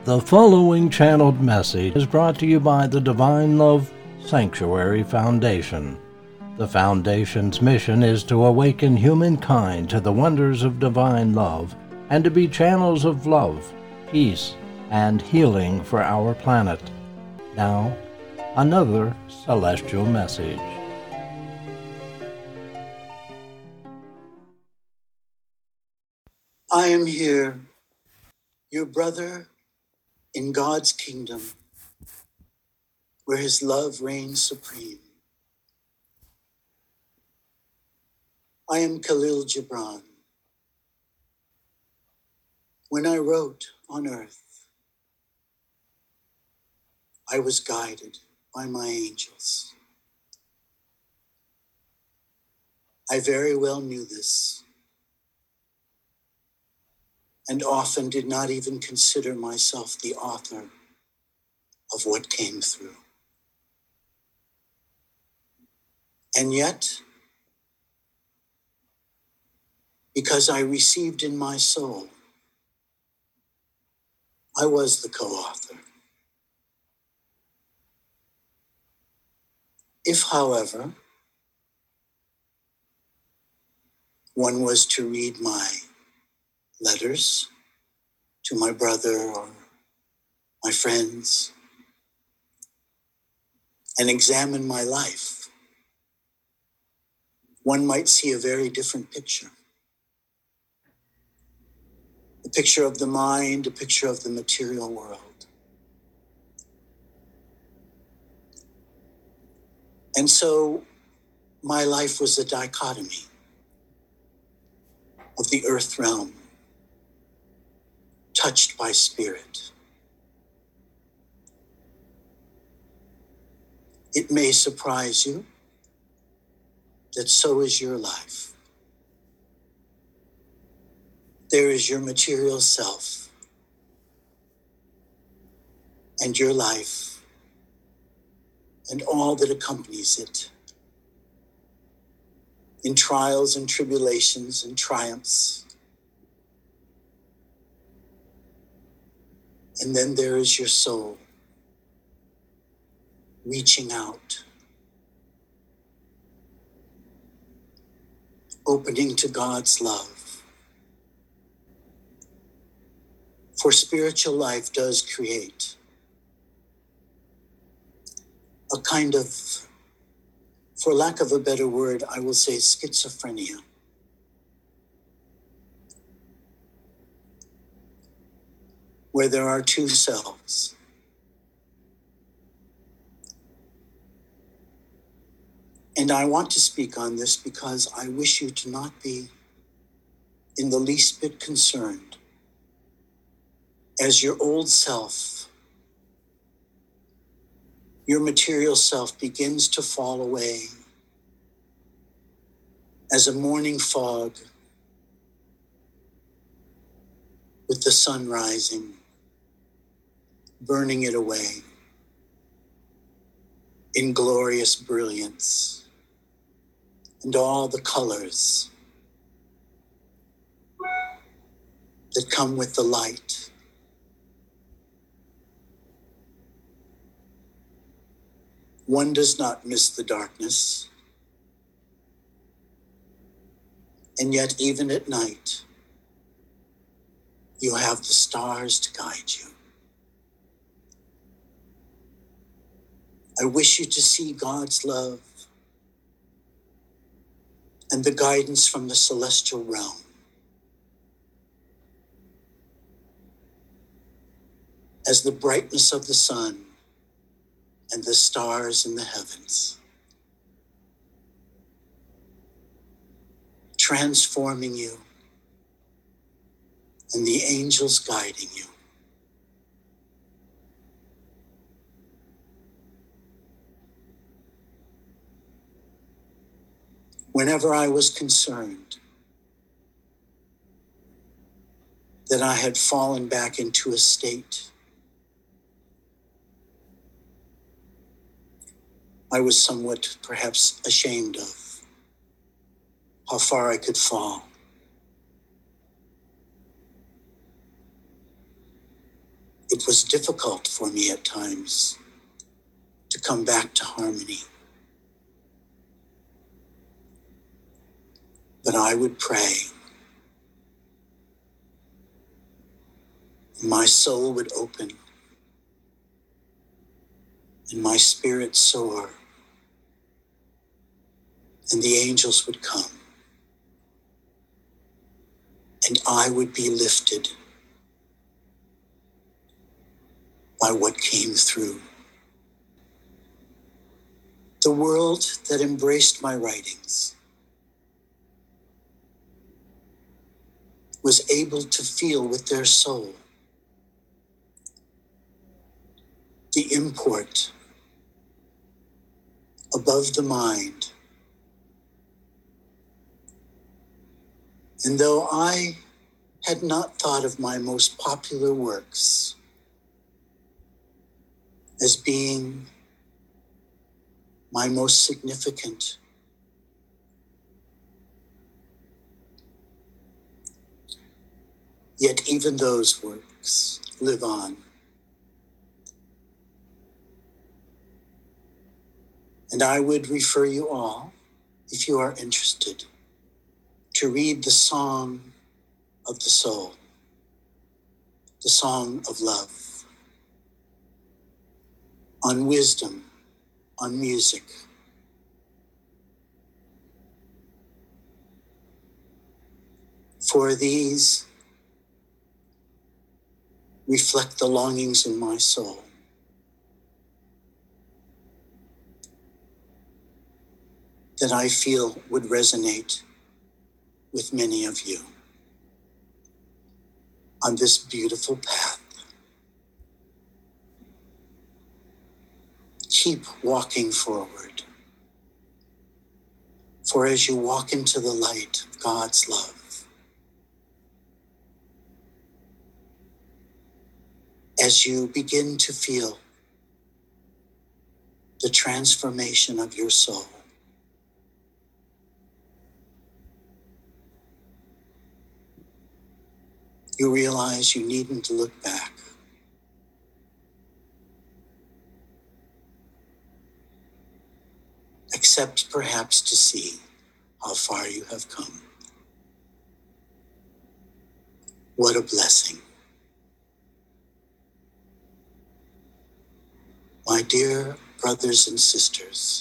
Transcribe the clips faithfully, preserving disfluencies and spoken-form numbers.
The following channeled message is brought to you by the Divine Love Sanctuary Foundation. The Foundation's mission is to awaken humankind to the wonders of divine love and to be channels of love, peace, and healing for our planet. Now, another celestial message. I am here, your brother in God's kingdom, where his love reigns supreme. I am Khalil Gibran. When I wrote on earth, I was guided by my angels. I very well knew this, and often did not even consider myself the author of what came through. And yet, because I received in my soul, I was the co-author. If, however, one was to read my letters to my brother or my friends and examine my life, one might see a very different picture. A picture of the mind, a picture of the material world. And so my life was a dichotomy of the earth realm, touched by spirit. It may surprise you that so is your life. There is your material self and your life and all that accompanies it in trials and tribulations and triumphs. And then there is your soul reaching out, opening to God's love. For spiritual life does create a kind of, for lack of a better word, I will say schizophrenia. Where there are two selves. And I want to speak on this because I wish you to not be in the least bit concerned as your old self, your material self begins to fall away as a morning fog with the sun rising, burning it away in glorious brilliance and all the colors that come with the light. One does not miss the darkness, and yet even at night, you have the stars to guide you. I wish you to see God's love and the guidance from the celestial realm as the brightness of the sun and the stars in the heavens, transforming you and the angels guiding you. Whenever I was concerned that I had fallen back into a state I was somewhat perhaps ashamed of, how far I could fall. It was difficult for me at times to come back to harmony. But I would pray. My soul would open and my spirit soar, and the angels would come, and I would be lifted by what came through. The world that embraced my writings was able to feel with their soul the import above the mind. And though I had not thought of my most popular works as being my most significant, yet even those works live on. And I would refer you all, if you are interested, to read the Song of the Soul, the Song of Love, on wisdom, on music. For these reflect the longings in my soul. That I feel would resonate with many of you on this beautiful path. Keep walking forward. For as you walk into the light of God's love, as you begin to feel the transformation of your soul, you realize you needn't look back. Except perhaps to see how far you have come. What a blessing. My dear brothers and sisters,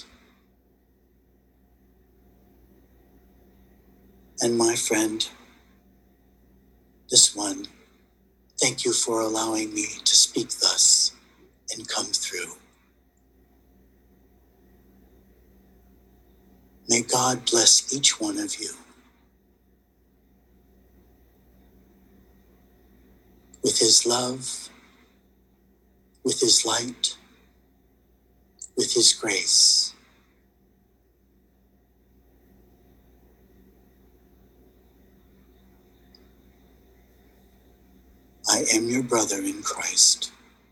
and my friend, this one, thank you for allowing me to speak thus and come through. May God bless each one of you with his love, with his light, with his grace. I am your brother in Christ,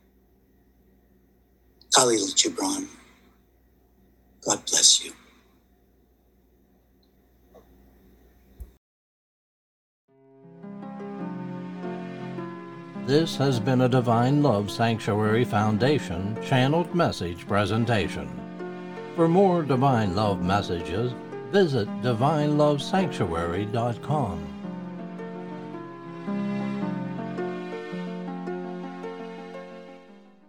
Khalil Gibran. God bless you. This has been a Divine Love Sanctuary Foundation channeled message presentation. For more Divine Love messages, visit divine love sanctuary dot com.